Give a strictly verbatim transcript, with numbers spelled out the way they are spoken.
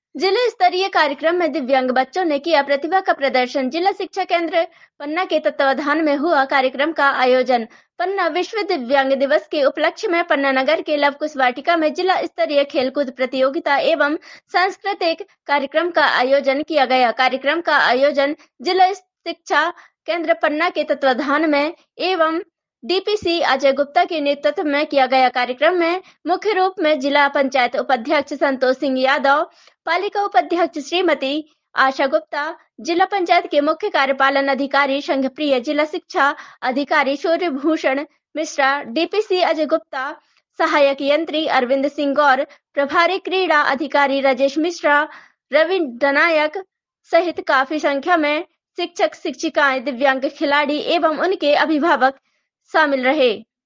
जिला स्तरीय कार्यक्रम में दिव्यांग बच्चों ने किया प्रतिभा का प्रदर्शन। जिला शिक्षा केंद्र पन्ना के तत्वावधान में हुआ कार्यक्रम का आयोजन। पन्ना विश्व दिव्यांग दिवस के उपलक्ष्य में पन्ना नगर के लव कुश वाटिका में जिला स्तरीय खेलकूद प्रतियोगिता एवं सांस्कृतिक कार्यक्रम का आयोजन किया गया। कार्यक्रम का आयोजन जिला शिक्षा केंद्र पन्ना के तत्वावधान में एवं डीपीसी अजय गुप्ता के नेतृत्व में किया गया। कार्यक्रम में मुख्य रूप में जिला पंचायत उपाध्यक्ष संतोष सिंह यादव, पालिका उपाध्यक्ष श्रीमती आशा गुप्ता, जिला पंचायत के मुख्य कार्यपालन अधिकारी संघप्रिय, जिला शिक्षा अधिकारी सूर्य भूषण मिश्रा, डीपीसी अजय गुप्ता, सहायक यंत्री अरविंद सिंह गौर, प्रभारी क्रीड़ा अधिकारी राजेश मिश्रा, रवि नायक सहित काफी संख्या में शिक्षक शिक्षिकाएं, दिव्यांग खिलाड़ी एवं उनके अभिभावक शामिल रहे।